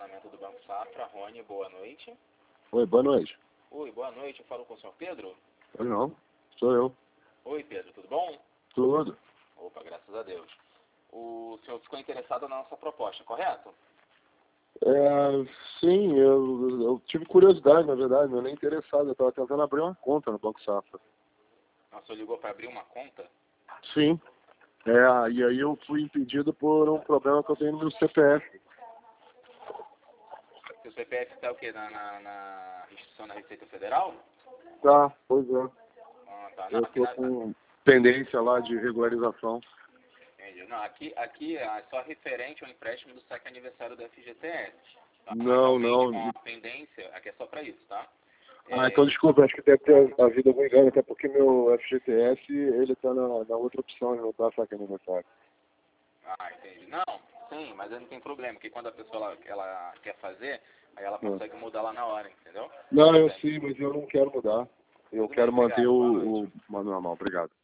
relacionamento do Banco Safra. Rony, boa noite. Oi, boa noite. Oi, boa noite. Eu falo com o senhor Pedro? Oi, não. Sou eu. Oi, Pedro, tudo bom? Tudo. Opa, graças a Deus. O senhor ficou interessado na nossa proposta, correto? Sim, eu tive curiosidade, na verdade, não é nem interessado. Eu estava tentando abrir uma conta no Banco Safra. O senhor ligou para abrir uma conta? Sim. E aí eu fui impedido por um problema que eu tenho no meu CPF. Seu CPF está o quê? Na restrição da Receita Federal? Tá, pois é. Ah, tá. Eu Não, estou com pendência lá de regularização. entendi. Não, aqui é só referente ao empréstimo do saque aniversário da FGTS. Tá? Mas Não, realmente não. com a pendência, aqui é só para isso, tá? Então desculpa, acho que deve ter havido algum engano, até porque meu FGTS, ele tá na outra opção, ele não tá saque aniversário. Entendi. Não, sim, mas aí não tem problema, porque quando a pessoa ela quer fazer, aí ela consegue mudar lá na hora, entendeu? Não, eu sim, mas eu não quero mudar. Eu Tudo bem, quero manter obrigado. Boa noite. o manual normal. Obrigado.